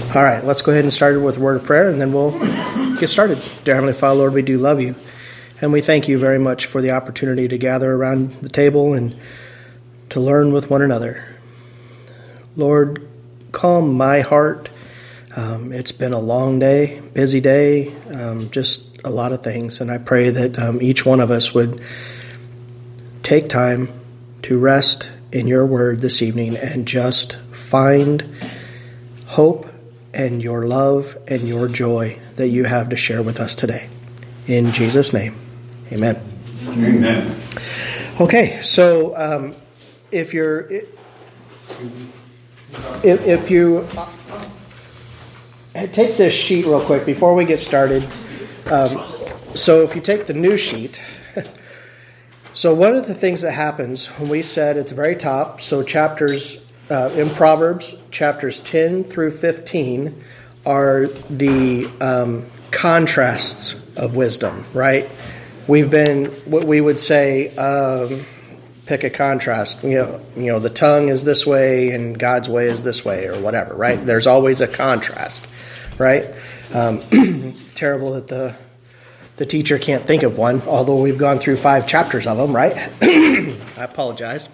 All right, let's go ahead and start with a word of prayer, and then we'll get started. Dear Heavenly Father, Lord, we do love you, and we thank you very much for the opportunity to gather around the table and to learn with one another. Lord, calm my heart. It's been a long day, busy day, just a lot of things, and I pray that each one of us would take time to rest in your word this evening and just find hope and your love and your joy that you have to share with us today. In Jesus' name, amen. Amen. Okay, so if you take this sheet real quick before we get started. So if you take the new sheet, so one of the things that happens when we said at the very top, so chapters in Proverbs, chapters 10 through 15 are the contrasts of wisdom, right? We've been, what we would say, pick a contrast. You know, the tongue is this way and God's way is this way, or whatever, right? There's always a contrast, right? Terrible that the teacher can't think of one, although we've gone through 5 chapters of them, right? I apologize.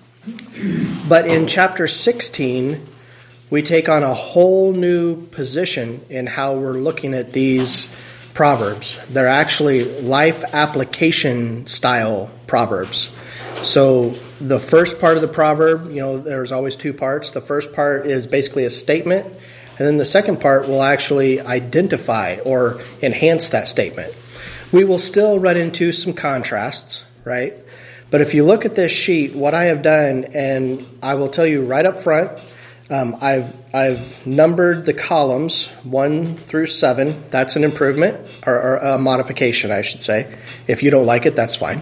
But in chapter 16, we take on a whole new position in how we're looking at these proverbs. They're actually life application style proverbs. So the first part of the proverb, you know, there's always 2 parts. The first part is basically a statement, and then the second part will actually identify or enhance that statement. We will still run into some contrasts, right? But if you look at this sheet, what I have done, and I will tell you right up front, I've numbered the columns 1 through 7. That's an improvement, or a modification, I should say. If you don't like it, that's fine.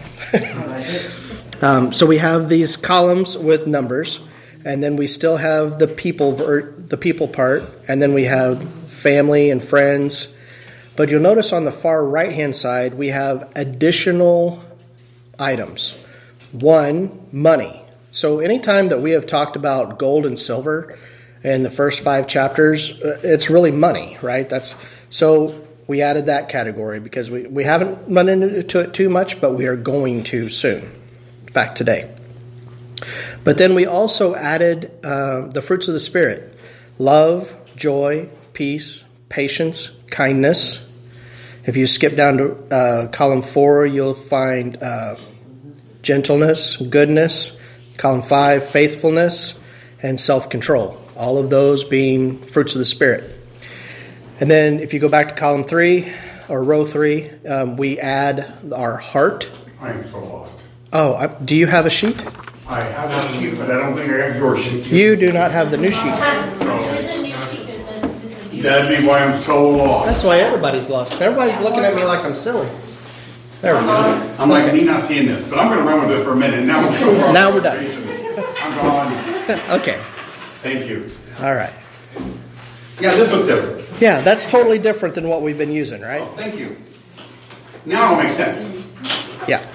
So we have these columns with numbers, and then we still have the people part, and then we have family and friends. But you'll notice on the far right-hand side, we have additional items. 1, money. So anytime that we have talked about gold and silver in the first 5 chapters, it's really money, right? So we added that category because we haven't run into it too much, but we are going to soon. In fact, today. But then we also added the fruits of the Spirit: love, joy, peace, patience, kindness. If you skip down to column 4, you'll find gentleness, goodness. Column 5, faithfulness, and self-control. All of those being fruits of the Spirit. And then if you go back to column 3, or row 3, we add our heart. I am so lost. Oh, do you have a sheet? I have a sheet, but I don't think I have your sheet. You do not have the new sheet. There's a new sheet. There's a new sheet. That'd be why I'm so lost. That's why everybody's lost. Everybody's looking at me like I'm silly. There we go. I'm like me not seeing this, but I'm going to run with it for a minute. Now we're done. I'm gone. Okay. Thank you. All right. Yeah, this looks different. Yeah, that's totally different than what we've been using, right? Oh, thank you. Now it all makes sense. Yeah.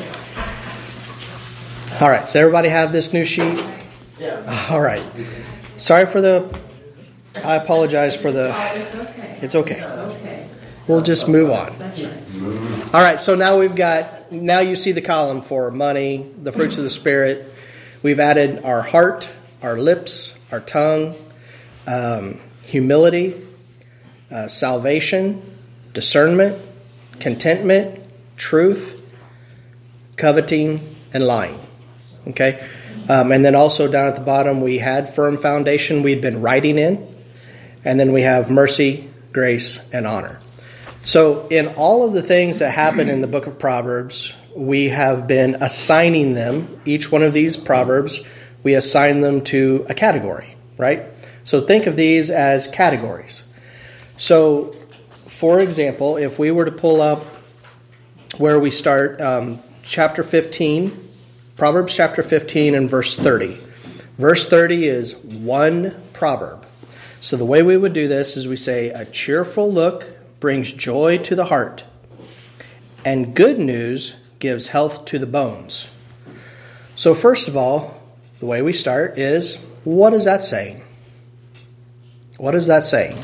All right. Does everybody have this new sheet? Yeah. All right. Sorry for I apologize for the... It's okay. It's okay. It's okay. We'll just move on. That's right. All right, so now now you see the column for money, the fruits of the Spirit. We've added our heart, our lips, our tongue, humility, salvation, discernment, contentment, truth, coveting, and lying. Okay? And then also down at the bottom, we had firm foundation we'd been writing in. And then we have mercy, grace, and honor. So in all of the things that happen in the book of Proverbs, we have been assigning them, each one of these proverbs, we assign them to a category, right? So think of these as categories. So, for example, if we were to pull up where we start, chapter 15, Proverbs chapter 15 and verse 30. Verse 30 is one proverb. So the way we would do this is we say, a cheerful look brings joy to the heart, and good news gives health to the bones. So first of all, the way we start is, what is that saying? What is that saying?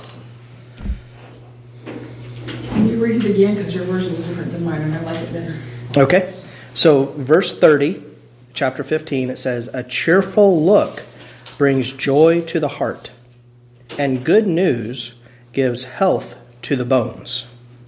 Can you read it again? Because your version is different than mine, and I like it better. Okay. So verse 30, chapter 15, it says, "A cheerful look brings joy to the heart, and good news gives health to the bones."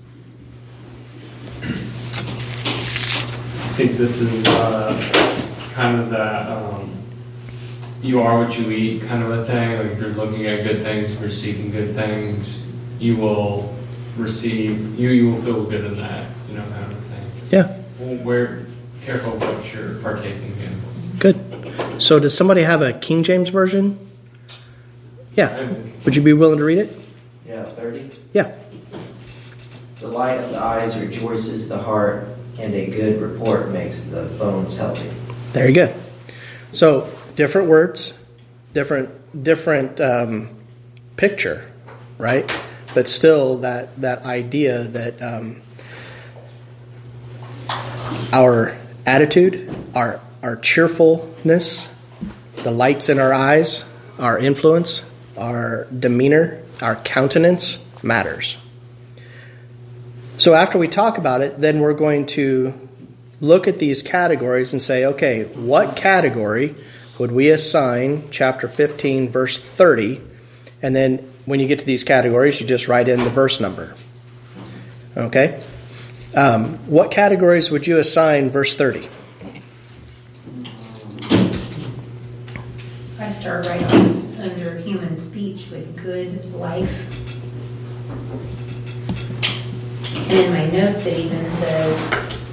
I think this is kind of that you are what you eat kind of a thing. Like if you're looking at good things, if you're seeking good things, you will receive, you will feel good in that, kind of thing. Yeah. Well, we're careful what you're partaking in. Good. So does somebody have a King James version? Yeah. Would you be willing to read it? Yeah, 30. Yeah. The light of the eyes rejoices the heart, and a good report makes the bones healthy. There you go. So different words, different picture, right? But still that idea that our attitude, our cheerfulness, the lights in our eyes, our influence, our demeanor, our countenance matters. So after we talk about it, then we're going to look at these categories and say, okay, what category would we assign chapter 15, verse 30? And then when you get to these categories, you just write in the verse number. Okay? What categories would you assign verse 30? I start right off under human speech with good life. And in my notes it even says,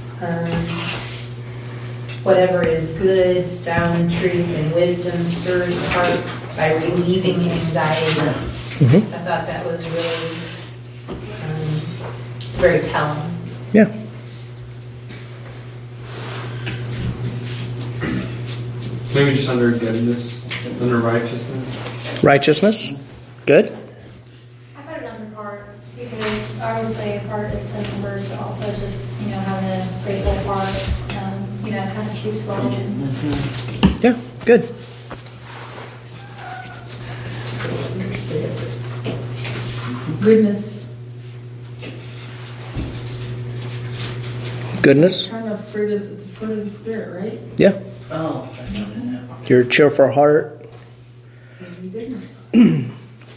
whatever is good, sound truth, and wisdom stirs the heart by relieving anxiety. Mm-hmm. I thought that was really very telling. Yeah. Maybe just under goodness, under righteousness. Righteousness. Good. I put it on the card because obviously a heart is simple verse, but also just, having a grateful heart, it kind of speaks volumes. Yeah, good. Goodness. Goodness. Kind of fruit of the Spirit, right? Yeah. Oh, Your cheerful heart. Goodness. And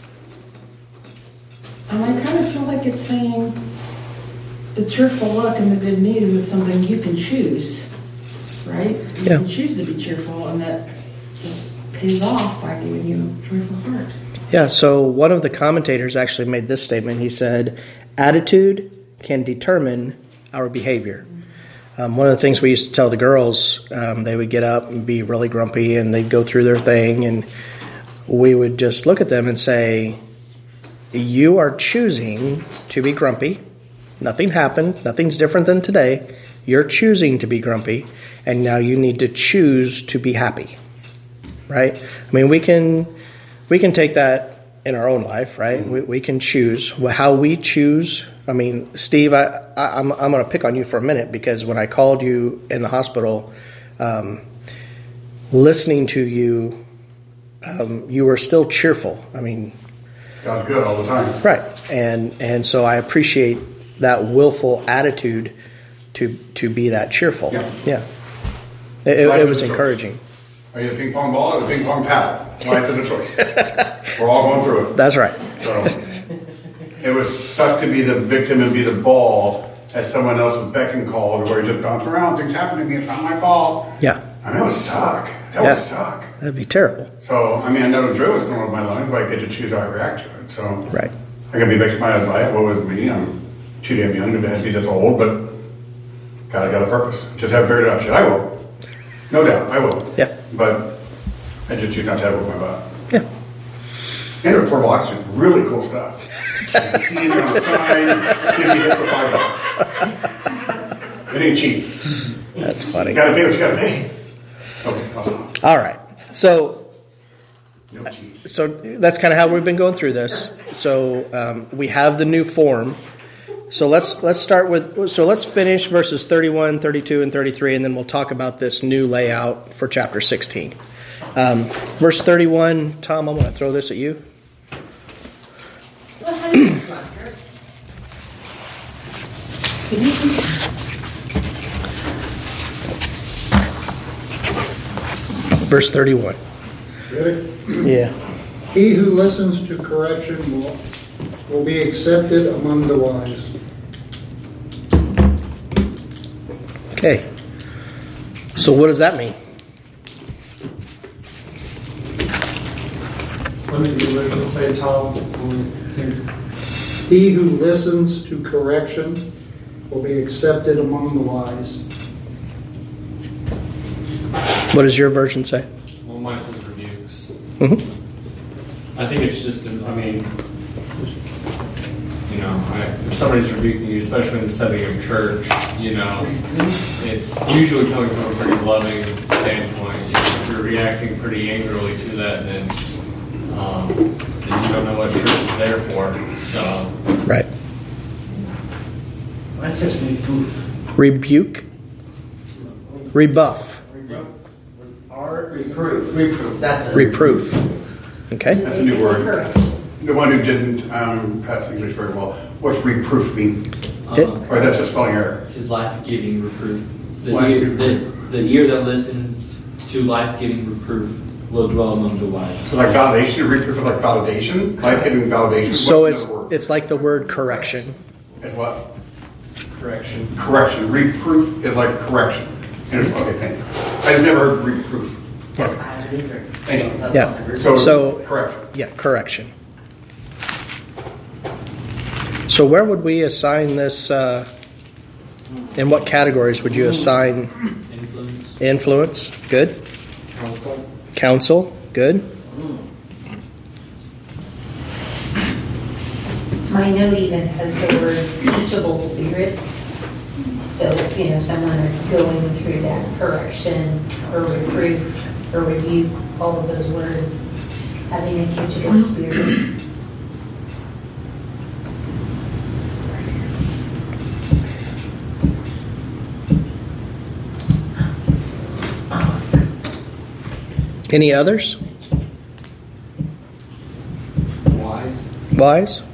I kind of feel like it's saying the cheerful look and the good news is something you can choose, right? You Yeah. can choose to be cheerful, and that pays off by giving you a joyful heart. Yeah, so one of the commentators actually made this statement. He said, attitude can determine our behavior. One of the things we used to tell the girls, they would get up and be really grumpy and they'd go through their thing, and we would just look at them and say, you are choosing to be grumpy. Nothing happened. Nothing's different than today. You're choosing to be grumpy, and now you need to choose to be happy. Right? I mean, we can take that in our own life, right? We can choose how we choose. I mean, Steve, I'm going to pick on you for a minute, because when I called you in the hospital, listening to you, you were still cheerful. I mean, That was good all the time. right, and so I appreciate that willful attitude to be that cheerful. Yeah. It was encouraging. Are you a ping pong ball or a ping pong paddle? Life is a choice. We're all going through it. That's right. So it would suck to be the victim and be the ball at someone else's beck and call, where you just bounce around. Things happen to me. It's not my fault. Yeah, I mean, that would suck. That would suck. that'd be terrible. So, I mean, I know joy was going on with my life, but I get to choose how I react to it. So, Right. I can be victimized by it. What was me? I'm too damn young to be this old, but God got a purpose. Just have figured it out. Shit, I will. No doubt, I will. Yeah. But I just choose not to have it with my butt. Yeah. And portable oxygen, really cool stuff. You can see it on the sign, give me it for $5. It ain't cheap. That's funny. You gotta pay what you gotta pay. Okay, awesome. All right. So No cheese. So that's kind of how we've been going through this. So we have the new form. So let's finish verses 31, 32, and 33, and then we'll talk about this new layout for chapter 16. Verse 31, Tom, I'm going to throw this at you. Well, how do you slacker? Verse 31. Ready? Yeah. He who listens to correction will be accepted among the wise. Okay. So what does that mean? What did the original say, Tom? He who listens to correction will be accepted among the wise. What does your version say? Well, mine says rebukes. Mm-hmm. I think it's just, if somebody's rebuking you, especially in the setting of church, it's usually coming from a pretty loving standpoint. If you're reacting pretty angrily to that, then you don't know what church is there for. So, Right. Mine says reproof. Rebuke. Rebuff. Reproof. Reproof. That's it. Reproof. Okay. That's a new word. Correction. The one who didn't pass English very well, what's reproof mean? Or is that just spelling error? It's his life-giving reproof. Life-giving. The ear that listens to life-giving reproof will dwell among the wise. So like validation, reproof is like validation? Life-giving validation? So What's another word? it's like the word correction. It's what? correction. Correction. Reproof is like correction. Okay, thank you. I just never heard reproof. Anyway. Yeah. So correction. Yeah, correction. So where would we assign this? In what categories would you assign Influence. influence? Good. Counsel. Counsel. Good. My note even has the words teachable spirit. So, someone that's going through that correction or reproof or rebuke, all of those words, having a teachable spirit. Any others? Wise. Wise?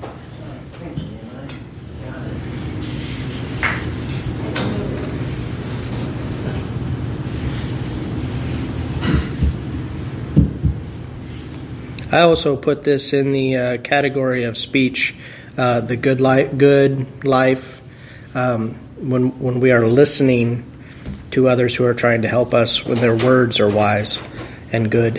I also put this in the category of speech, the good life. When we are listening to others who are trying to help us, when their words are wise and good.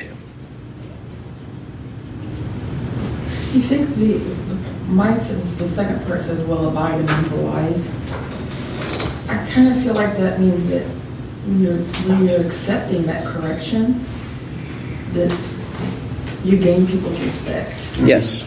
You think mine says the second part says will abide among the wise. I kind of feel like that means that when you're accepting that correction, that you gain people's respect. Yes.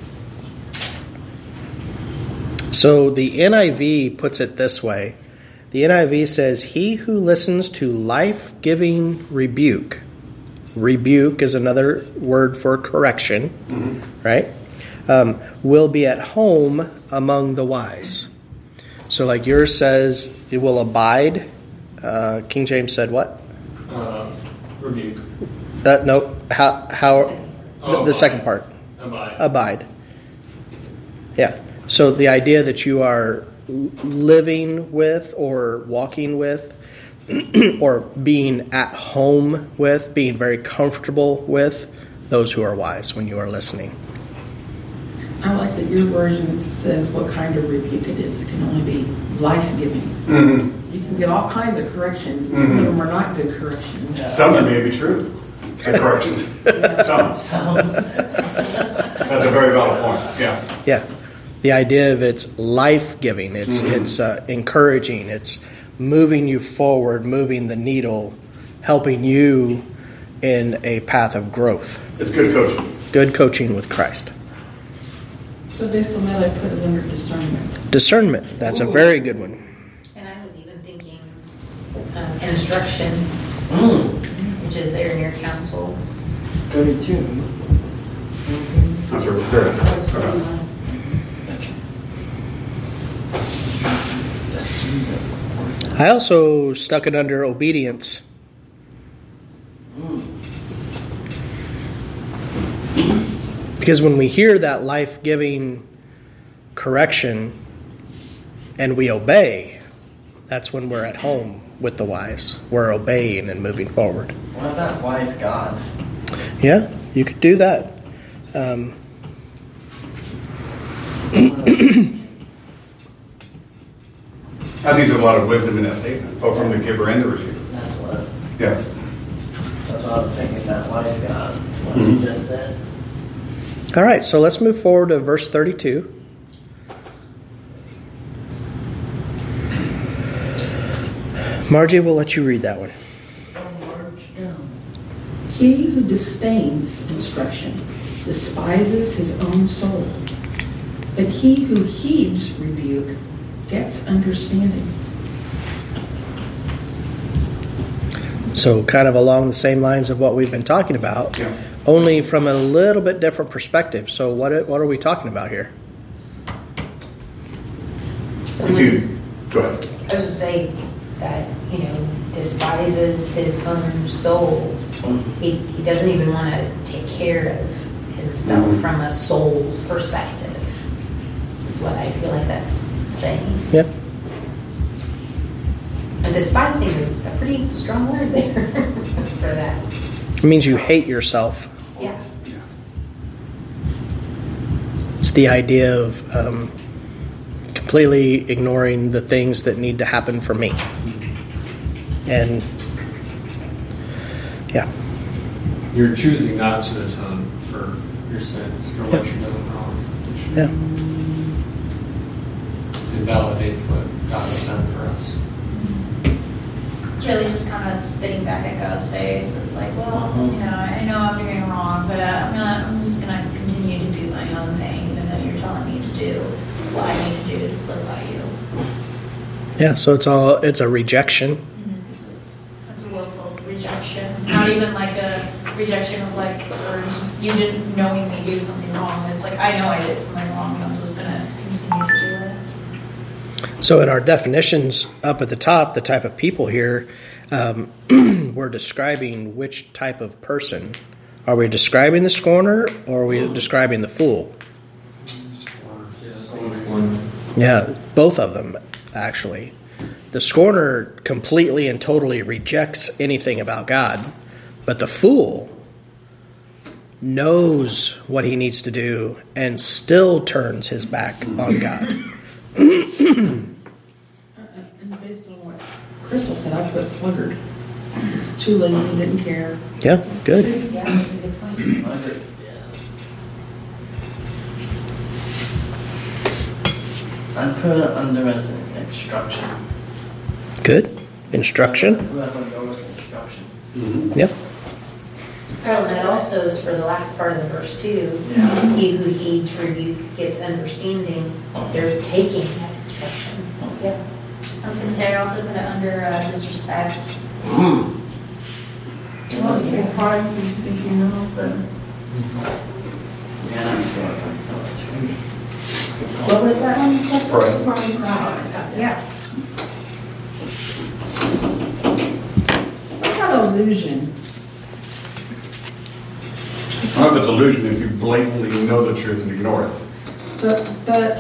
So the NIV puts it this way. The NIV says, "He who listens to life-giving rebuke." Rebuke is another word for correction, right? Will be at home among the wise. So like yours says, it will abide. King James said what? Rebuke. No. How? The second part. Abide. Yeah. So the idea that you are living with or walking with or being at home with, being very comfortable with those who are wise when you are listening. I like that your version says what kind of rebuke it is. It can only be life-giving. Mm-hmm. You can get all kinds of corrections, and some of them are not good corrections. Some of them may be true. Good corrections. Some. That's a very valid point. Yeah. Yeah. The idea of it's life-giving, it's encouraging, it's moving you forward, moving the needle, helping you in a path of growth. It's good coaching. Good coaching with Christ. So based on that, I put it under discernment. Discernment, that's a very good one. And I was even thinking instruction, which is there in your counsel. 32. That's a very I also stuck it under obedience. Because when we hear that life-giving correction and we obey, that's when we're at home with the wise. We're obeying and moving forward. What about wise God? Yeah, you could do that. I think there's a lot of wisdom in that statement, both from the giver and the receiver. That's what Yeah. I was thinking about wise God. What you just said. All right, so let's move forward to verse 32. Margie, we'll let you read that one. He who disdains instruction despises his own soul, but he who heeds rebuke gets understanding. So kind of along the same lines of what we've been talking about, Yeah. only from a little bit different perspective. So what are we talking about here? If you, go ahead. I was going to say that, despises his own soul. He doesn't even want to take care of himself from a soul's perspective, is what I feel like that's saying. Yep. And despising is a pretty strong word there for that. It means you hate yourself. Yeah. It's the idea of completely ignoring the things that need to happen for me. And yeah. You're choosing not to atone for your sins, for what you're doing wrong. Which Yeah. invalidates what God has done for us. It's really just kind of spitting back at God's face. It's like, well, I know I'm doing wrong, but I'm just going to continue to do my own thing, even though you're telling me to do what I need to do to live by you. Yeah, so it's a rejection. That's a willful rejection. Not even like a rejection of or just you didn't knowingly do something wrong. It's like, I know I did something wrong, and I'm just going to continue to do it. So in our definitions up at the top, the type of people here, we're describing which type of person. Are we describing the scorner or are we describing the fool? Yeah, both of them, actually. The scorner completely and totally rejects anything about God, but the fool knows what he needs to do and still turns his back on God. And based on what Crystal said, I put sluggard. Just too lazy, didn't care. Yeah, good. Yeah, that's a good point. I put it under as an instruction. Good. Instruction. Whoever goes instruction. Yep. Well, and it also is for the last part of the verse too. Yeah. He who heeds rebuke gets understanding. They're taking that instruction. Yeah. I was going to say, I also put it under disrespect. Well, it's pretty hard because you think you know, but Yeah, that's what I thought too. What was that one? Right. Yeah. what about illusion? It's not a delusion if you blatantly know the truth and ignore it. But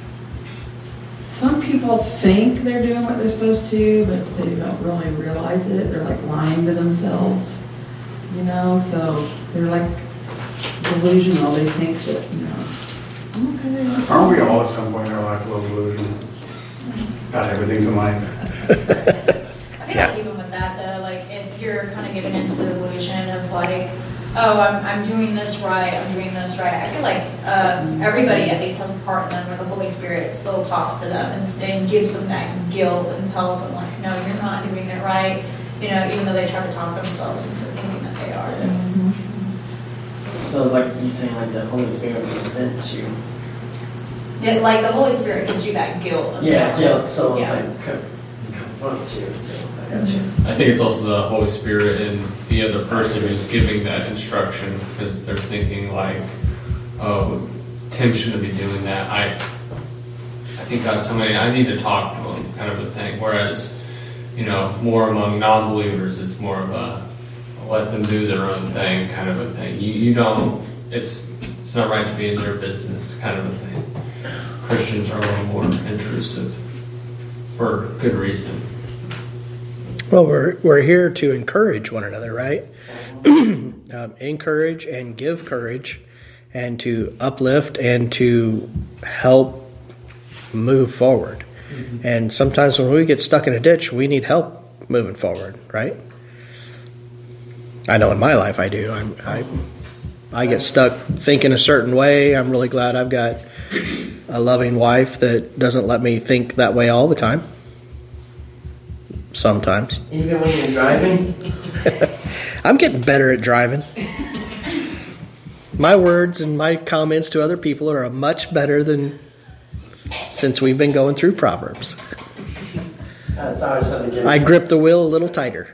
some people think they're doing what they're supposed to, but they don't really realize it. They're like lying to themselves, so they're like delusional. They think that, okay. Aren't we all at some point in our life a little delusional? About everything in life. I feel like even with that though, if you're kind of given into the illusion of I'm doing this right, I feel like everybody at least has a part in them where the Holy Spirit still talks to them and gives them that guilt and tells them no, you're not doing it right, even though they try to talk themselves into thinking that they are. So like you saying the Holy Spirit convinces you. The Holy Spirit gives you that guilt. Guilt. So Yeah. it's confront you. So I got you. I think it's also the Holy Spirit and the other person who's giving that instruction because they're thinking Tim shouldn't be doing that. I think God's somebody I need to talk to him kind of a thing. Whereas, more among non-believers, it's more of a let them do their own thing kind of a thing. You don't, it's not right to be in your business kind of a thing. Christians are a little more intrusive for good reason. Well, we're here to encourage one another, right? Encourage and give courage, and to uplift and to help move forward. Mm-hmm. And sometimes when we get stuck in a ditch, we need help moving forward, right? I know in my life I do. I get stuck thinking a certain way. I'm really glad I've got a loving wife that doesn't let me think that way all the time. Sometimes. Even when you're driving? I'm getting better at driving. My words and my comments to other people are much better than since we've been going through Proverbs. That's always something to get. I grip the wheel a little tighter.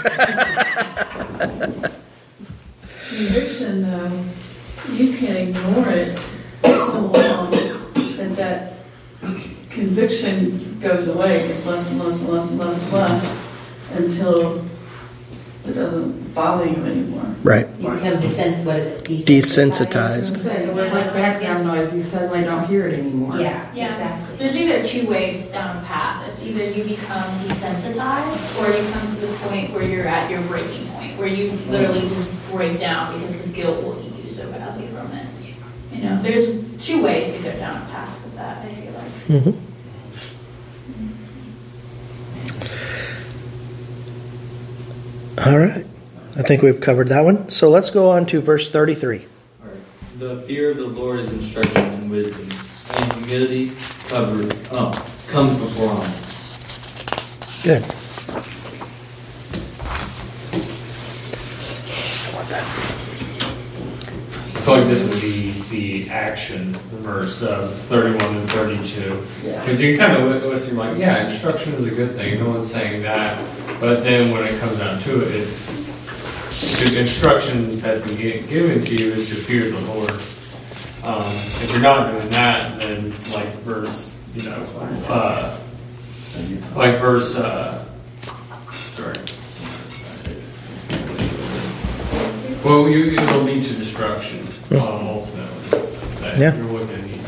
Conviction, you can ignore it so long that conviction goes away, gets less and less and less and less and less until it doesn't bother you anymore. Right. You become desensitized. Desensitized. So it's like background noise. You suddenly don't hear it anymore. Yeah, Yeah, exactly. there's either two ways down a path. It's either you become desensitized, or you come to the point where you're at your breaking point, where you literally just break down because the guilt will eat you so badly from it. You know, there's two ways to go down a path with that, I feel like. Mm-hmm. All right. I think we've covered that one. So let's go on to verse 33. All right. The fear of the Lord is instruction and wisdom, and humility comes before honor. Good. I feel like this is the action verse of 31 and 32. Because you kind of listen, like, yeah, instruction is a good thing. No one's saying that. But then when it comes down to it, it's the instruction that's been given to you is to fear the Lord. If you're not doing that, then like verse, well, it'll lead to destruction, ultimately. That you're looking at.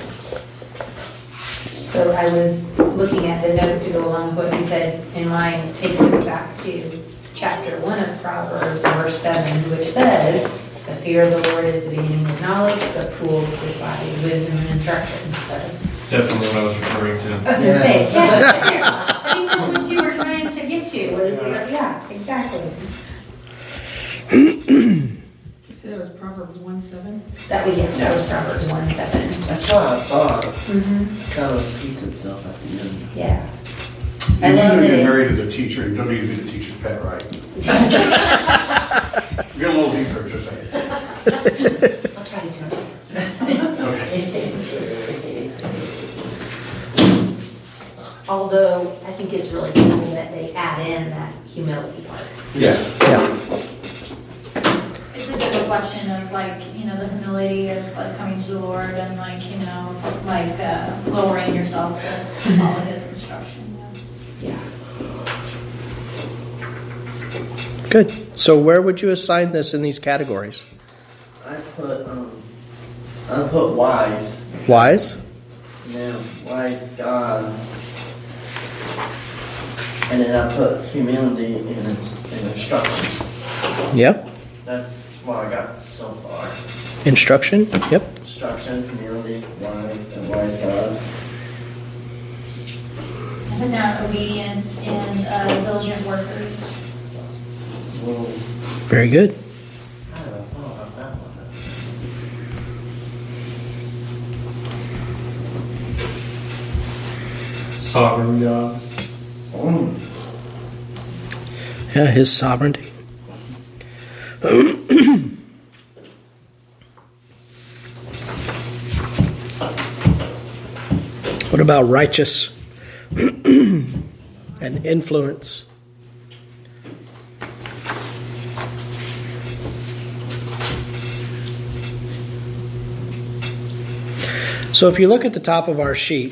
So I was looking at the note to go along with what you said, and mine takes us back to chapter 1 of Proverbs, verse 7, which says, "The fear of the Lord is the beginning of knowledge, but fools despise wisdom and instruction." So It's definitely what I was referring to. I was going to say, yeah, I think that's what you were trying to get to, was, yeah, exactly. You said it was Proverbs 1:7? That was Proverbs 1:7. That's what I thought. Mm-hmm. It kind of repeats itself at the end. Yeah. You need to get married to the teacher. You don't need to be the teacher's pet, right? Get a little deeper, just saying. I'll try to do it. Although I think it's really cool that they add in that humility part. Yeah. It's a good reflection of the humility is like coming to the Lord and lowering yourself to follow His instruction. Yeah. Good. So where would you assign this in these categories? I put wise. Wise? Yeah, wise God. And then I put humility in instruction. Yep. That's what I got so far. Instruction? Yep. Instruction, humility, wise, and wise God. I put down obedience and diligent workers. Well, Very good. I haven't thought about that one. Sovereign God. Yeah, His sovereignty. What about righteous and influence? So if you look at the top of our sheet,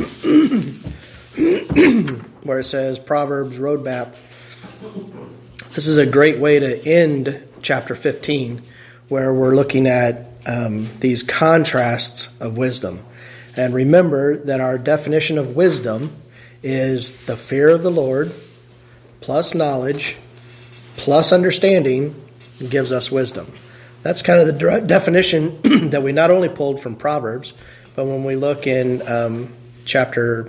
where it says Proverbs Roadmap, this is a great way to end chapter 15, where we're looking at these contrasts of wisdom. And remember that our definition of wisdom is the fear of the Lord plus knowledge plus understanding gives us wisdom. That's kind of the definition that we not only pulled from Proverbs, but when we look in chapter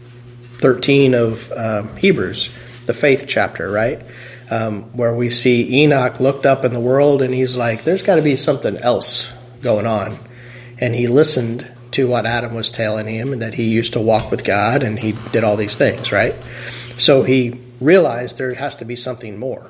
13 of Hebrews, the faith chapter, right? Where we see Enoch looked up in the world and he's like, there's got to be something else going on. And he listened to what Adam was telling him and that he used to walk with God and he did all these things, right? So he realized there has to be something more.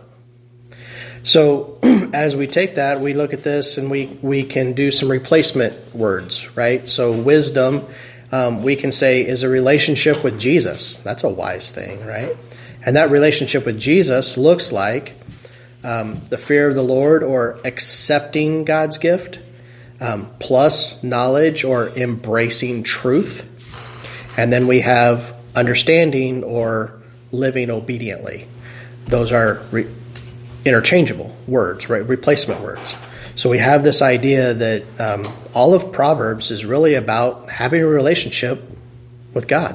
So as we take that, we look at this and we can do some replacement words, right? So wisdom, we can say, is a relationship with Jesus. That's a wise thing, right? And that relationship with Jesus looks like the fear of the Lord or accepting God's gift, plus knowledge or embracing truth. And then we have understanding or living obediently. Those are interchangeable words, right? Replacement words. So we have this idea that all of Proverbs is really about having a relationship with God.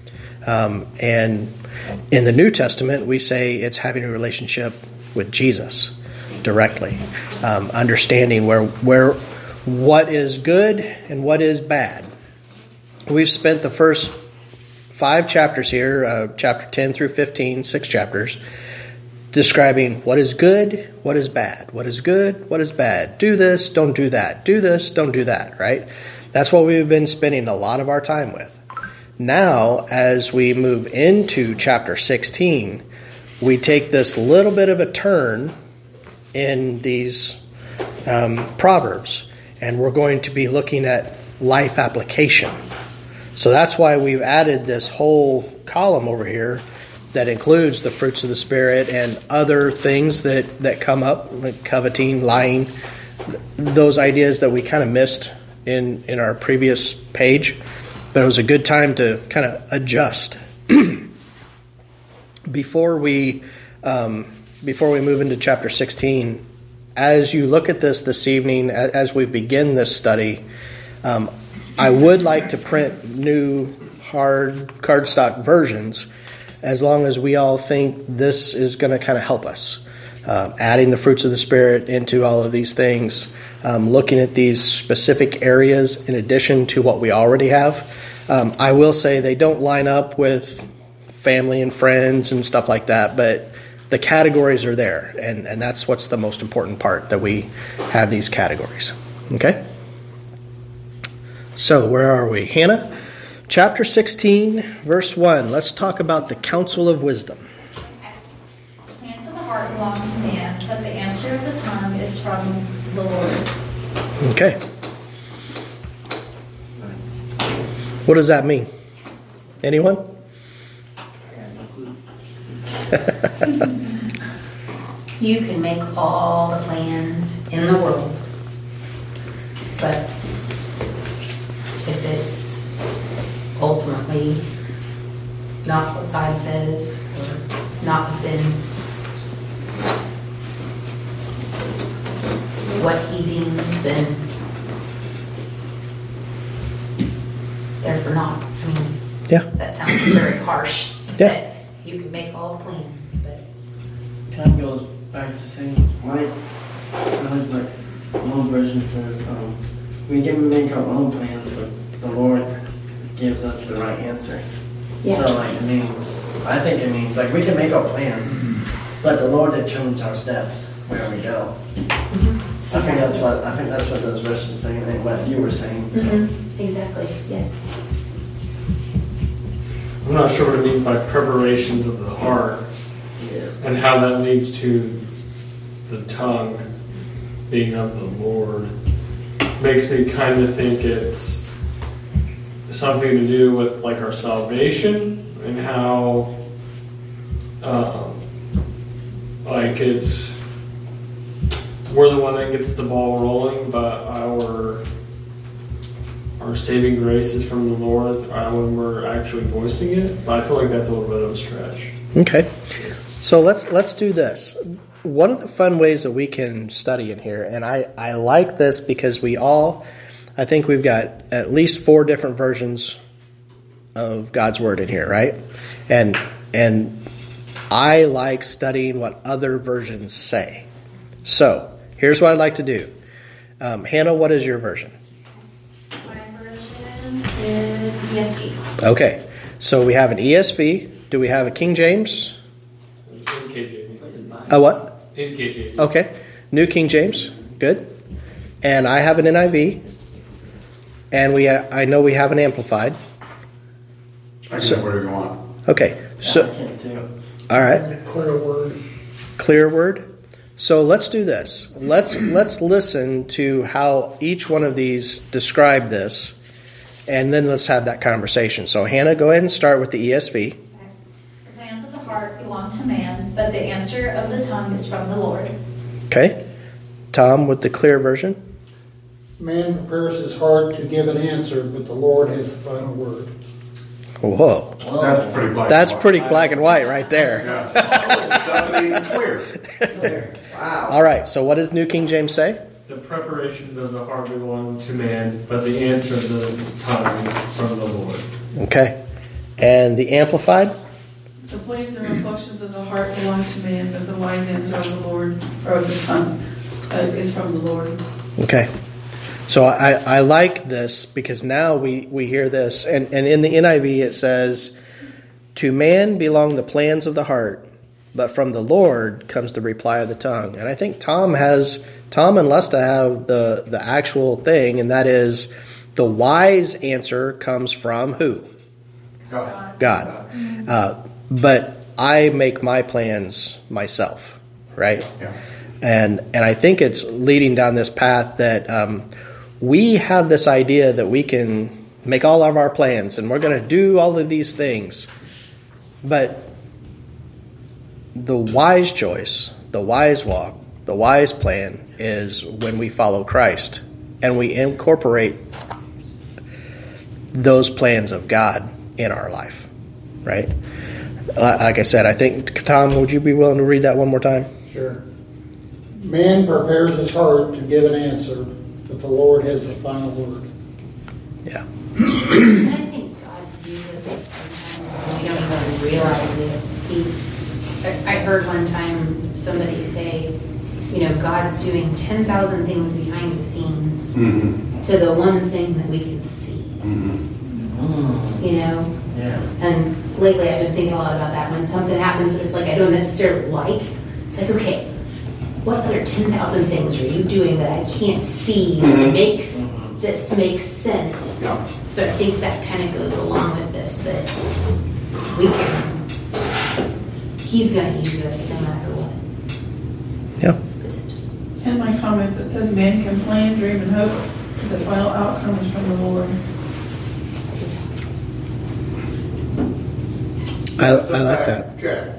And in the New Testament, we say it's having a relationship with Jesus directly. Understanding where what is good and what is bad. We've spent the first 5 chapters here, chapter 10 through 15, 6 chapters, describing what is good, what is bad. What is good, what is bad. Do this, don't do that. Do this, don't do that, right? That's what we've been spending a lot of our time with. Now, as we move into chapter 16, we take this little bit of a turn in these Proverbs, and we're going to be looking at life application. So that's why we've added this whole column over here that includes the fruits of the Spirit and other things that come up, like coveting, lying, those ideas that we kind of missed in our previous page. But it was a good time to kind of adjust. Before we move into chapter 16, as you look at this evening, as we begin this study, I would like to print new hard cardstock versions, as long as we all think this is going to kind of help us. Adding the fruits of the Spirit into all of these things, looking at these specific areas in addition to what we already have. I will say they don't line up with family and friends and stuff like that, but the categories are there, and that's what's the most important part, that we have these categories. Okay? So, where are we? Hannah? Chapter 16, verse 1. Let's talk about the counsel of wisdom. The plans of the heart belong to man, but the answer of the tongue is from the Lord. Okay. What does that mean? Anyone? You can make all the plans in the world, but if it's ultimately not what God says or not within what He deems, then they're for naught. I mean, Yeah. that sounds very harsh. Yeah. That you can make all the plans, but Kind of goes back to saying, my own version says, we can make our own plans, but the Lord gives us the right answers. Yeah. So I think it means like we can make our plans, but the Lord determines our steps where we go. Mm-hmm. I think that's what this verse was saying and what you were saying. So. Mm-hmm. Exactly, yes. I'm not sure what it means by preparations of the heart, and how that leads to the tongue being of the Lord. Makes me kind of think it's something to do with like our salvation and how like we're the one that gets the ball rolling, but our saving grace is from the Lord when we're actually voicing it. But I feel like that's a little bit of a stretch. Okay. So let's do this. One of the fun ways that we can study in here, and I like this because we all I think we've got at least 4 different versions of God's Word in here, right? And I like studying what other versions say. So, here's what I'd like to do. Hannah, what is your version? My version is ESV. Okay, so we have an ESV. Do we have a King James? In KJV. A what? In KJV. Okay, New King James. Good. And I have an NIV. And I know we have an Amplified. I can have whatever you want. Okay, I so can too. all right, Clear word. clear word. So let's do this. Let's listen to how each one of these describe this, and then let's have that conversation. So Hannah, go ahead and start with the ESV. The plans of the heart belong to man, but the answer of the tongue is from the Lord. Okay, Tom with the clear version. Man prepares his heart to give an answer, but the Lord has the final word. Whoa, That's pretty black. that's and white. pretty black and white right there. Yeah. That's even clear. Wow. All right, so what does New King James say? The preparations of the heart belong to man, but the answer of the tongue is from the Lord. Okay, and the Amplified. The plans and reflections of the heart belong to man, but the wise answer of the Lord, or of the tongue, is from the Lord. Okay. So I like this because now we hear this. And in the NIV it says, to man belong the plans of the heart, but from the Lord comes the reply of the tongue. And I think Tom and Lesta have the actual thing, and that is the wise answer comes from who? God. But I make my plans myself, right? Yeah. And I think it's leading down this path that we have this idea that we can make all of our plans and we're going to do all of these things. But the wise choice, the wise walk, the wise plan is when we follow Christ and we incorporate those plans of God in our life, right? Like I said, I think, Tom, would you be willing to read that one more time? Sure. Man prepares his heart to give an answer, but the Lord has the final word. Yeah. And I think God uses us sometimes when we don't even realize it. I heard one time somebody say, God's doing 10,000 things behind the scenes to the one thing that we can see. Yeah. And lately I've been thinking a lot about that. When something happens that's like I don't necessarily like, it's like, okay, what other 10,000 things are you doing that I can't see that makes this make sense? Yeah. So I think that kind of goes along with this, that we can, he's going to use us no matter what. Yeah. In my comments, it says man can plan, dream, and hope, but the final outcome is from the Lord. I like that. Jack.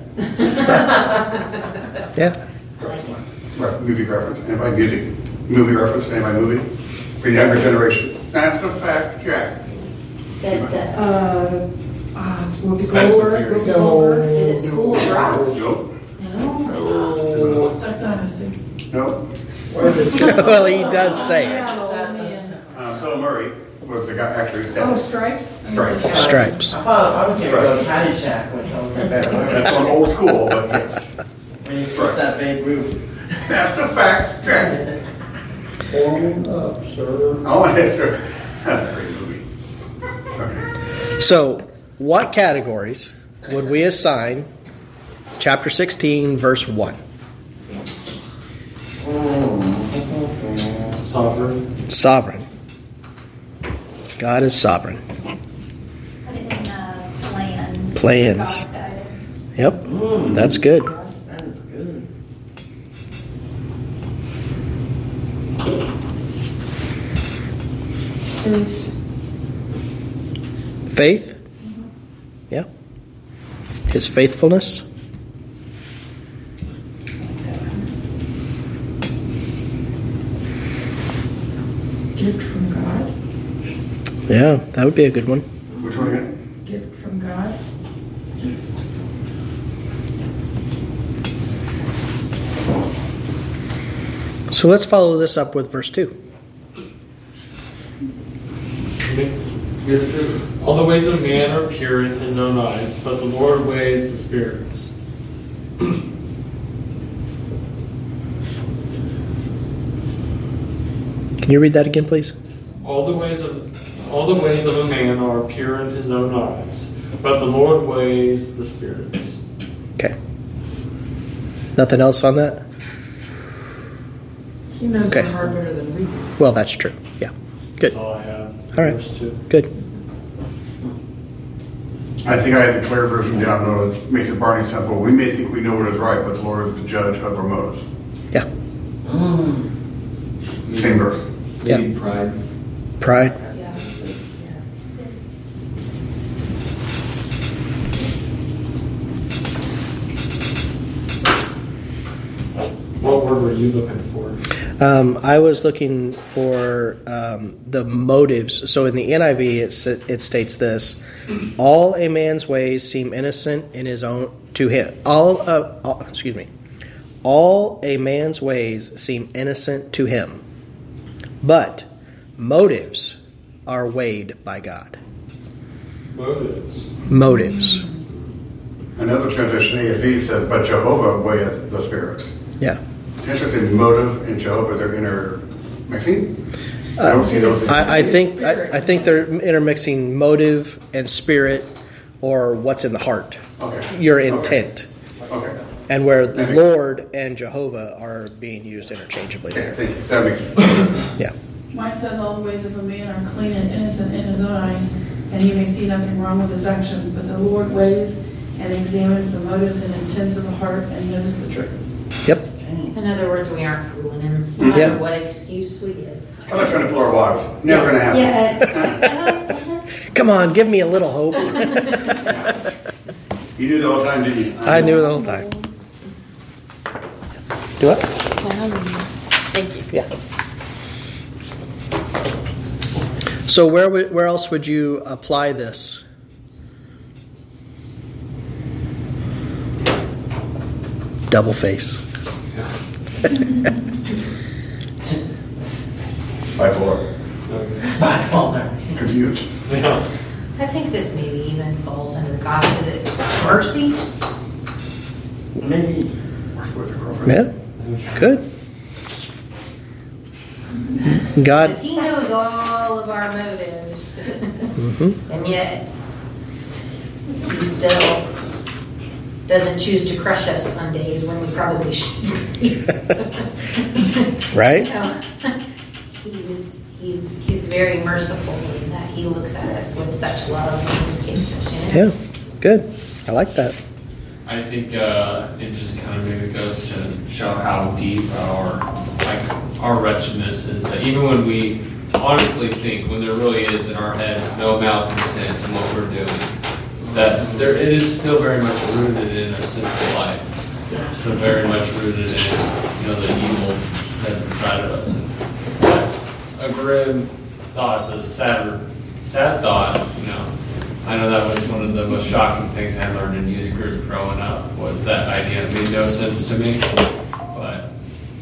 Yeah. Right, movie reference. Anybody music? Movie reference? Anybody movie? For the younger generation. That's the fact, Jack. Said, Whoopi Sesame Goldberg. Series. Whoopi Goldberg. is it School of Rock? Nope. No. Duck Dynasty. Nope. Well, he does say it. Bill Murray was the guy actor who said Oh, it. Stripes? Stripes. Stripes. I was going to go Caddyshack, which I was a better word. That's on old school, but yes. When you fix that Babe Ruth. That's the fact, Jack. Forming up, sir. Oh, yes, sir. That's a great movie. Okay. So, what categories would we assign chapter 16, verse 1? Sovereign. Sovereign. God is sovereign. Put it in plans. Plans. God's guidance. Yep, that's good. That is good. Faith. Yeah. His faithfulness. Gift from God. Yeah, that would be a good one. Which one again? Gift from God. So let's follow this up with verse 2. All the ways of man are pure in his own eyes, but the Lord weighs the spirits. Can you read that again, please? All the ways of a man are pure in his own eyes, but the Lord weighs the spirits. Okay. Nothing else on that? He knows Okay. the heart better than we do. Well, that's true. Yeah. Good. That's all I have. All right. Verse 2. Good. I think I had the clear version down, though, it makes it Barney simple. We may think we know what is right, but the Lord is the judge of our motives. Yeah. Same verse. Maybe pride. Pride. Yeah. What word were you looking for? I was looking for the motives. So in the NIV, it states this: all a man's ways seem innocent in his own to him. All a man's ways seem innocent to him, but motives are weighed by God. Motives. Motives. Another transition, AFE says, but Jehovah weigheth the spirits. Yeah. It's interesting, motive and Jehovah, they're intermixing. I don't see those. I think they're intermixing motive and spirit, or what's in the heart. Okay. Your intent. Okay. And where the Lord and Jehovah are being used interchangeably Okay, there. thank you. That makes sense. Yeah. Mine says all the ways of a man are clean and innocent in his own eyes, and he may see nothing wrong with his actions, but the Lord weighs and examines the motives and intents of the heart and knows the truth. Yep. In other words, we aren't fooling him, no matter Yeah. what excuse we give. I'm not trying to fool our wives. Never going to happen. Yeah. Come on, give me a little hope. You knew the whole time, didn't you? I knew the whole time. Do what? Thank you. Yeah. So where else would you apply this? Double face. Bipolar. Okay. Confused. Yeah. I think this maybe even falls under God. Is it mercy? Maybe. Worst boyfriend, girlfriend. Yeah. Good. God. If he knows all of our motives, and yet he still doesn't choose to crush us on days when we probably should be. Right? You know, he's very merciful in that he looks at us with such love in those cases. You know? Yeah. Good. I like that. I think it just kind of maybe goes to show how deep our wretchedness is. That even when we honestly think, when there really is in our head no malcontent in what we're doing, that it is still very much rooted in a sinful life. Still very much rooted in the evil that's inside of us. And that's a grim thought. It's a sad thought. I know that was one of the most shocking things I learned in youth group growing up, was that idea. It made no sense to me, but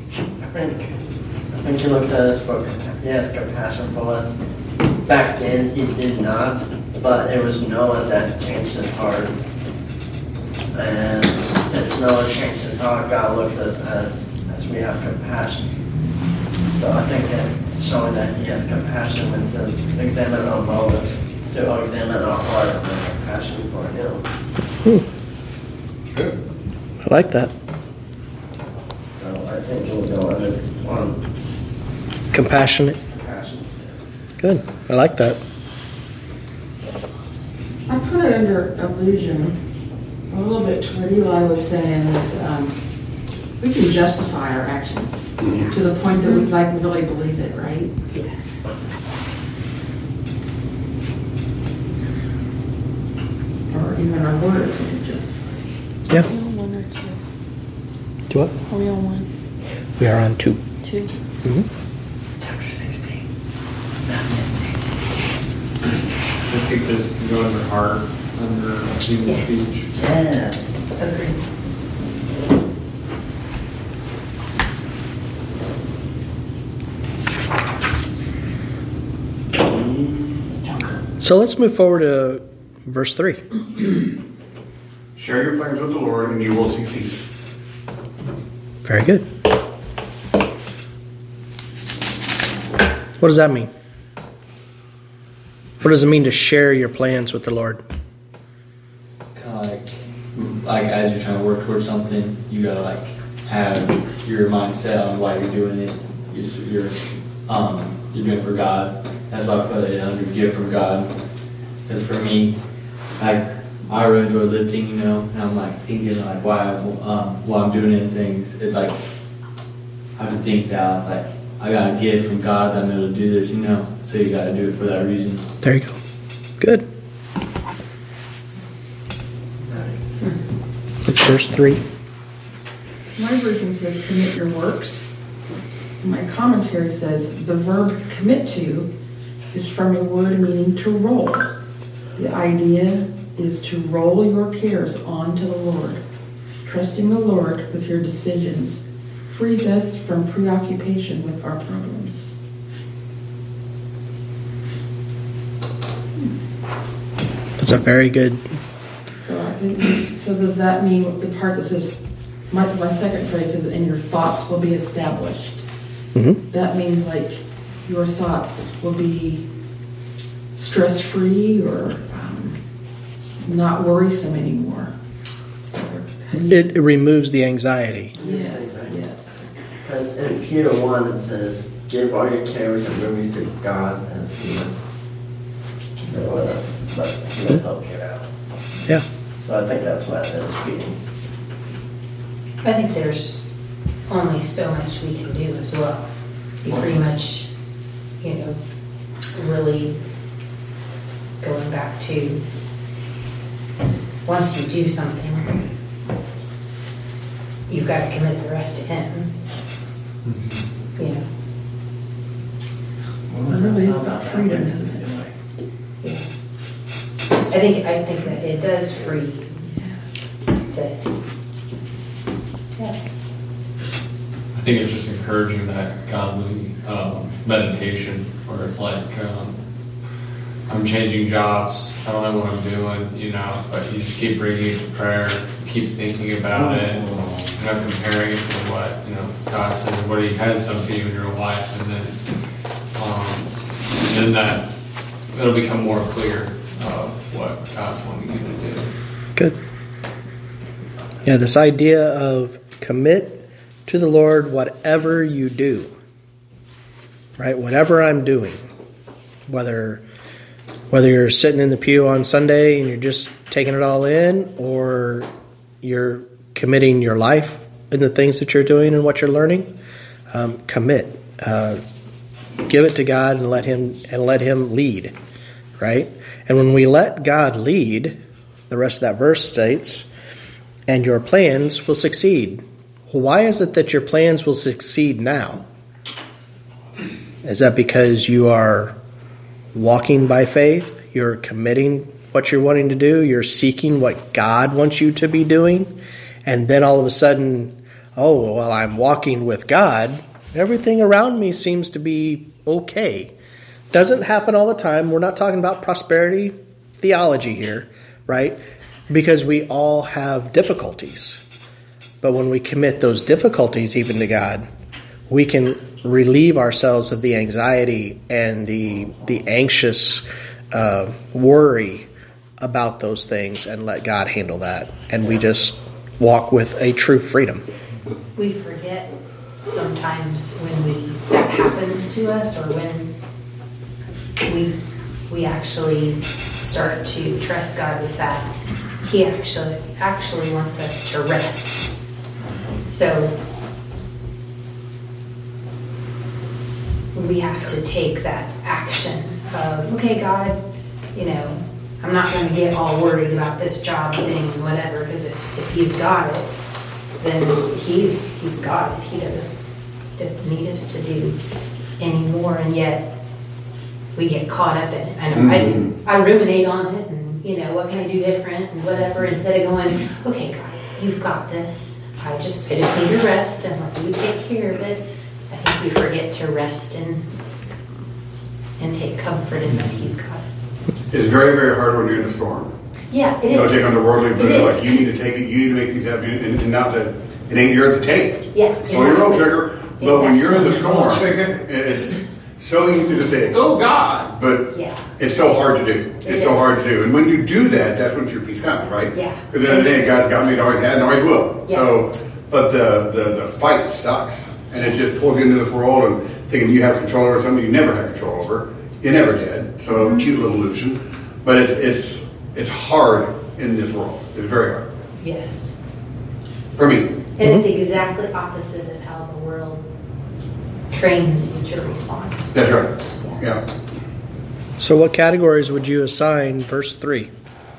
I think he looks at us for, he has compassion for us. Back then, he did not, but it was Noah that changed his heart. And since Noah changed his heart, God looks at us as we have compassion. So I think it's showing that he has compassion and says, examine our motives, to examine our heart and have compassion for him. I like that. So I think we'll go under one. Compassionate. Compassion. Good. I like that. I put it under illusion a little bit to what Eli was saying, that we can justify our actions to the point that we really believe it, right? Yes. Or even our words we can justify. Yeah. Are we on one or two? Do what? Are we on one? We are on 2. Two? Mm-hmm. Chapter 16. I think this can go under heart, under human speech. Yes. Agreed. So let's move forward to verse 3. Share your plans with the Lord and you will succeed. Very good. What does that mean? What does it mean to share your plans with the Lord? Kind of like as you're trying to work towards something, you gotta like have your mindset on why you're doing it. You're doing it for God. That's why I put it under gift from God. Because for me, like I really enjoy lifting, and I'm like thinking like why I'm doing it and things. It's like I have to think that it's like I got a gift from God that I'm able to do this, So you got to do it for that reason. There you go. Good. Nice. It's verse 3. My version says commit your works. My commentary says the verb commit to is from a word meaning to roll. The idea is to roll your cares onto the Lord. Trusting the Lord with your decisions frees us from preoccupation with our problems. That's a very good. So does that mean the part that says, my second phrase is, and your thoughts will be established? Mm-hmm. That means like your thoughts will be stress-free or not worrisome anymore. It removes the anxiety. Yes. Because in Peter 1 it says, give all your cares and worries to God as He will help you out. Yeah. So I think that's why that is reading. I think there's only so much we can do as well. You pretty much, really going back to once you do something, you've got to commit the rest to Him. Well, it really is about freedom, isn't it? Yeah. I think that it does free you. Yes. That, yeah. I think it's just encouraging that godly meditation where it's like I'm changing jobs, I don't know what I'm doing, but you just keep bringing it to prayer, keep thinking about it, comparing it to what God says, what He has done for you in your life, and then that it'll become more clear of what God's wanting you to do. Good. Yeah, this idea of commit to the Lord whatever you do. Right? Whatever I'm doing. Whether you're sitting in the pew on Sunday and you're just taking it all in, or you're committing your life in the things that you're doing and what you're learning, commit. Give it to God and let Him lead. Right? And when we let God lead, the rest of that verse states, and your plans will succeed. Why is it that your plans will succeed now? Is that because you are walking by faith? You're committing what you're wanting to do? You're seeking what God wants you to be doing? And then all of a sudden, I'm walking with God. Everything around me seems to be okay. Doesn't happen all the time. We're not talking about prosperity theology here, right? Because we all have difficulties. But when we commit those difficulties even to God, we can relieve ourselves of the anxiety and the anxious worry about those things and let God handle that. And we just walk with a true freedom. We forget sometimes when that happens to us, or when we actually start to trust God with that. He actually wants us to rest. So we have to take that action of, okay, God, I'm not going to get all worried about this job thing and whatever, because if He's got it, then He's got it. He doesn't need us to do anymore, and yet we get caught up in it. I know I ruminate on it, and what can I do different and whatever, instead of going, okay, God, You've got this. I just need to rest and let You take care of it. I think we forget to rest and take comfort in that He's got it. is very, very hard when you're in a storm. Yeah, it You know, is. take on the worldly It blue, is. like you need to take it, you need to make things happen, and not that it ain't yours to take. Yeah, So you're roll trigger, but when you're in the Exactly. storm, Trigger. it's so easy to say, oh God, but Yeah. it's so hard to do. It It's so is. hard to do. And when you do that, that's when your peace comes, right? Yeah. Because at the end of the day, God's got me, and always had, and always will. Yeah. So, but the fight sucks. And it just pulls you into this world and thinking you have control over something you never had control over. You never did. So, cute little illusion. But it's hard in this world. It's very hard. Yes. For me. And it's exactly opposite of how the world trains you to respond. That's right. Yeah. So, what categories would you assign verse 3?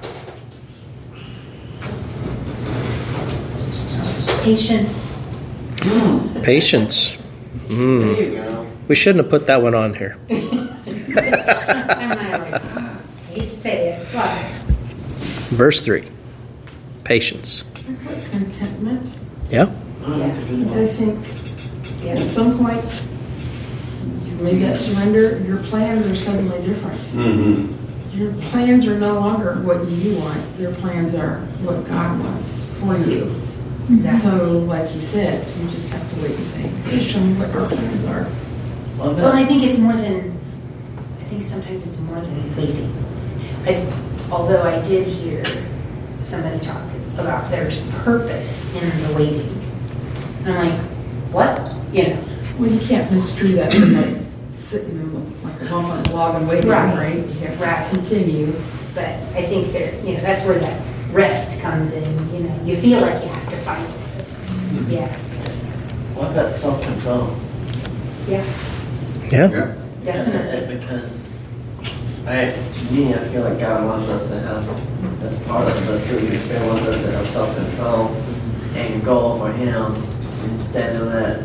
Patience. Patience. There you go. We shouldn't have put that one on here. I'm not like, I hate to say it, but Verse 3. Patience. It's like contentment. Yeah? Oh, that's a good Because I one. think at some point, you made that surrender, your plans are suddenly different. Mm-hmm. Your plans are no longer what you want. Your plans are what God wants for you. Exactly. So, like you said, you just have to wait and say, hey, show me what our plans are. Well, Well, and I think it's more than, I think sometimes it's more than waiting. Although I did hear somebody talk about there's purpose in the waiting. And I'm like, what? You know, Well, you can't misdrew that with like sitting in like a bump on a log and waiting, Right. right? You have Right. to continue. but I think there, you know, that's where that rest comes in. You know, you feel like you have to fight it. Yeah. What about self-control? Yeah. Yeah? Yeah. Definitely. Because, to me, I feel like God wants us to have, that's part of the fruit of the Spirit, wants us to have self-control and go for Him instead of let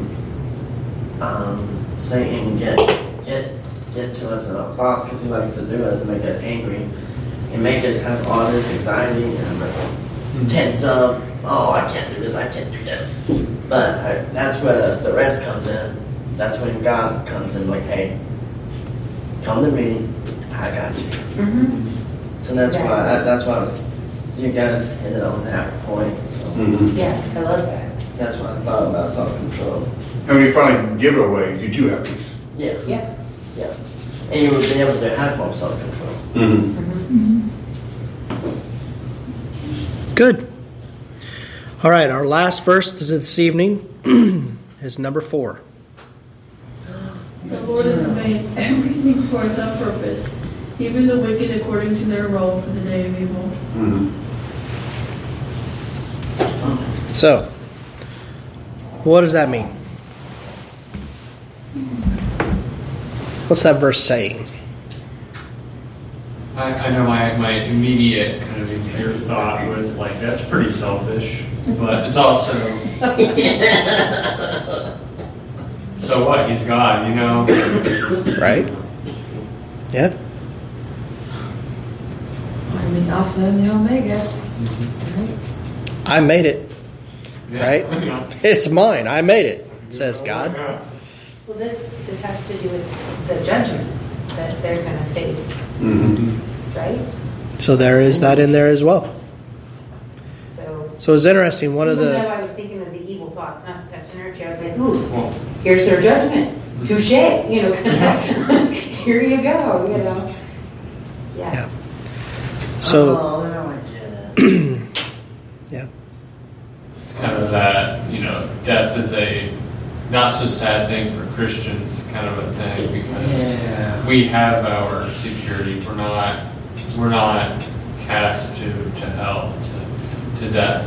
Satan get to us in our thoughts, because he likes to do us and make us angry and make us have all this anxiety and like, tense up. Oh, I can't do this, I can't do this. But that's where the rest comes in. That's when God comes in, like, hey, come to me, I got you. Mm-hmm. So that's why I was, you guys hit it on that point. So Mm-hmm. Yeah, I love that. that's what I thought about self-control. And when you finally give it away, you do have peace. Yeah. Yeah. Yeah. And you would be able to have more self-control. Mm-hmm. Good. All right, our last verse this evening is number 4. The Lord has made everything for its own purpose, even the wicked according to their role for the day of evil. Mm-hmm. So, what does that mean? What's that verse saying? I know my immediate kind of impure thought was like, that's pretty selfish, but it's also, so what, he's God, you know? Right? Yeah? I'm the Alpha and the Omega. Right? I made it. Yeah, Right? you know. It's mine. I made it, says God. Yeah. Well, this has to do with the judgment that they're going to face, Mm-hmm. right? So there is that in there as well. So it's interesting. One of Even though the I was thinking of the evil thought, not touching her, I was like, ooh, Well, here's their judgment. Touche, you know, kind of, here you go, you know. Yeah. So Oh, now I get it. yeah. it's kind of that, you know, death is a not so sad thing for Christians kind of a thing, because Yeah. we have our security. We're not cast to hell, to death.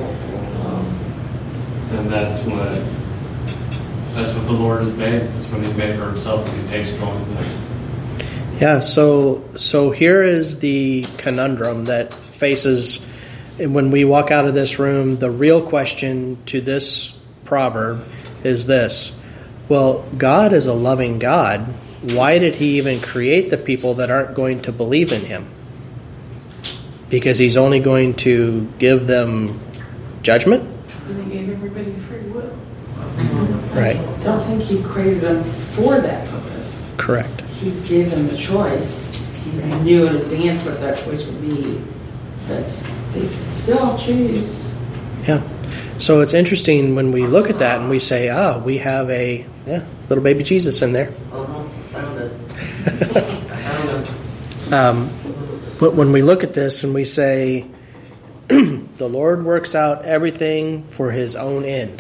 And that's what the Lord has made. That's what He's made for Himself. He takes control of that. Yeah, so here is the conundrum that faces when we walk out of this room. The real question to this proverb is this: well, God is a loving God. Why did He even create the people that aren't going to believe in Him? Because He's only going to give them judgment? And they gave everybody free will. Right. I don't think He created them for that purpose. Correct. He gave them the choice. knew in advance what that choice would be, but they could still choose. Yeah. So it's interesting when we look at that and we say, we have a little baby Jesus in there. Found it. But when we look at this and we say, the Lord works out everything for his own end.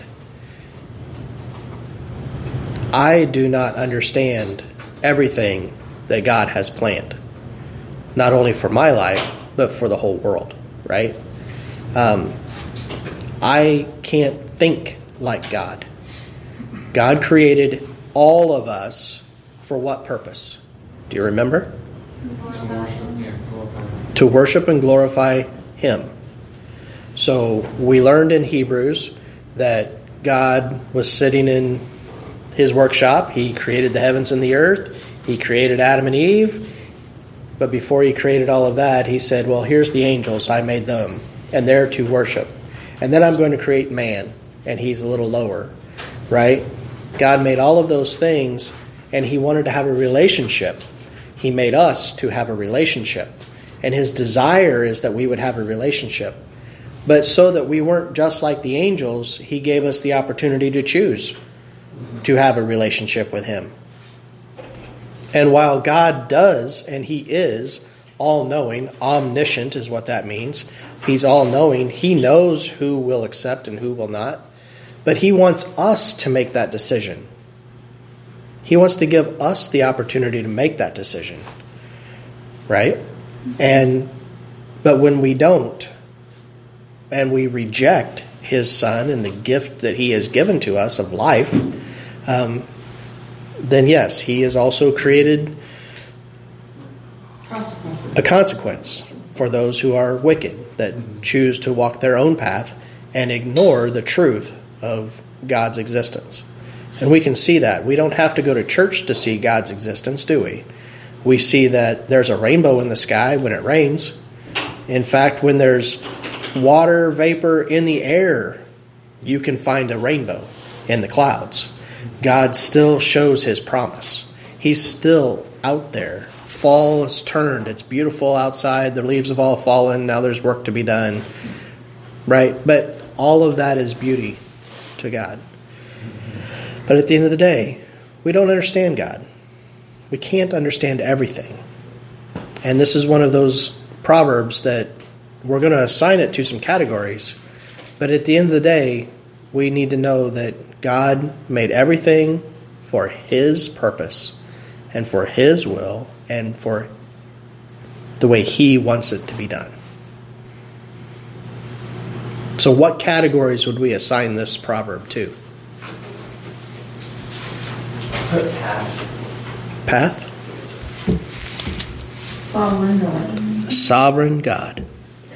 I do not understand everything that God has planned. Not only for my life, but for the whole world, right? I can't think like God. God created all of us for what purpose? Do you remember? To worship and glorify him. So we learned in Hebrews that God was sitting in his workshop. He created the heavens and the earth. He created Adam and Eve. But before he created all of that, he said, well, here's the angels. I made them. And they're to worship. And then I'm going to create man. And he's a little lower. Right? God made all of those things. And he wanted to have a relationship. He made us to have a relationship. And his desire is that we would have a relationship. But so that we weren't just like the angels, he gave us the opportunity to choose to have a relationship with him. And while God does, and he is all-knowing, omniscient is what that means. He's all-knowing. He knows who will accept and who will not. But he wants us to make that decision. He wants to give us the opportunity to make that decision. Right? But when we don't, and we reject his son and the gift that he has given to us of life, then yes, he has also created a consequence for those who are wicked, that choose to walk their own path and ignore the truth of God's existence. And we can see that. We don't have to go to church to see God's existence, do we? We see that there's a rainbow in the sky when it rains. In fact, when there's water vapor in the air, you can find a rainbow in the clouds. God still shows his promise. He's still out there. Fall has turned. It's beautiful outside. The leaves have all fallen. Now there's work to be done. Right? But all of that is beauty to God. But at the end of the day, we don't understand God. We can't understand everything. And this is one of those proverbs that we're going to assign it to some categories. But at the end of the day, we need to know that God made everything for his purpose and for his will and for the way he wants it to be done. So what categories would we assign this proverb to? Path? Sovereign God. Sovereign God.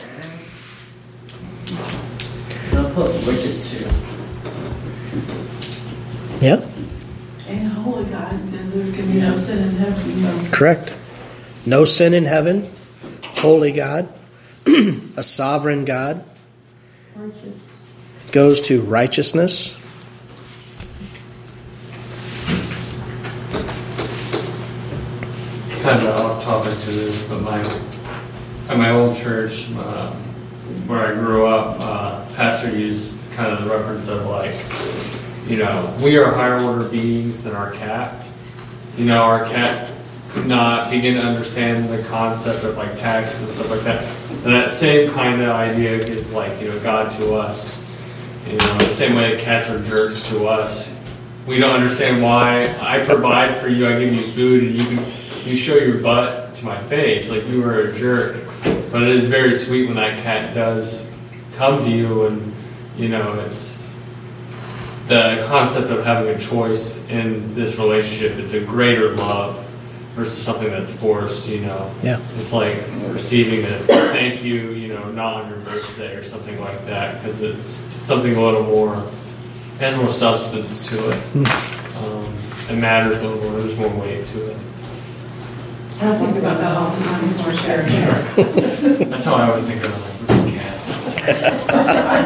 I'll put wicked too. Yeah? And holy God, and there can be no sin in heaven. So. Correct. No sin in heaven. Holy God. A sovereign God. Righteous. Goes to righteousness. Kind of off topic to this, but at my old church, where I grew up, pastor used kind of the reference of we are higher order beings than our cat. Our cat could not begin to understand the concept of taxes and stuff like that. And that same kind of idea is God to us. The same way that cats are jerks to us. We don't understand why I provide for you, I give you food, and you show your butt to my face like you were a jerk. But it is very sweet when that cat does come to you, and it's the concept of having a choice in this relationship. It's a greater love versus something that's forced. Yeah. It's like receiving a thank you, not on your birthday or something like that, because it's something a little more, it has more substance to it. It matters a little more. There's more weight to it. I think about that all the time with our cats. That's how I was thinking of these cats. I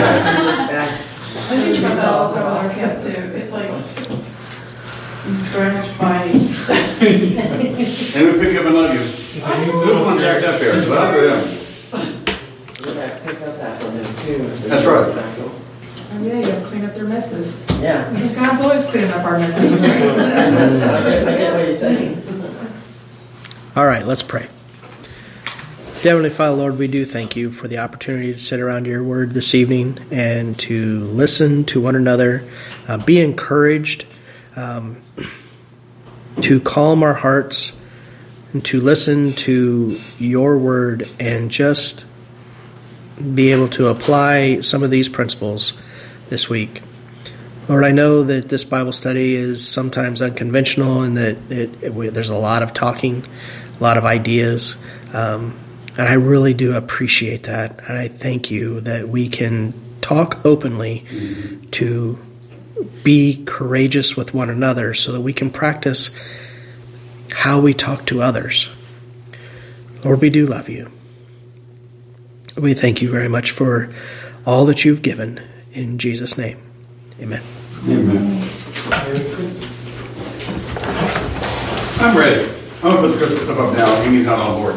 think about that all the time with our cat too. It's like you scratch, bite. And we pick up and love you. Who's one jacked up there? So that's for them. We're gonna pick up that one too. That's right. Oh, yeah, you gotta clean up their messes. Yeah. God's always cleaning up our messes, right? I get what you're saying. All right, let's pray. Heavenly Father, Lord, we do thank you for the opportunity to sit around your word this evening and to listen to one another, be encouraged, to calm our hearts, and to listen to your word and just be able to apply some of these principles this week. Lord, I know that this Bible study is sometimes unconventional and that there's a lot of talking, a lot of ideas, and I really do appreciate that. And I thank you that we can talk openly to be courageous with one another so that we can practice how we talk to others. Lord, we do love you. We thank you very much for all that you've given. In Jesus' name, amen. Amen. I'm ready. I'm going to put the Christmas stuff up now. Amy's not on board.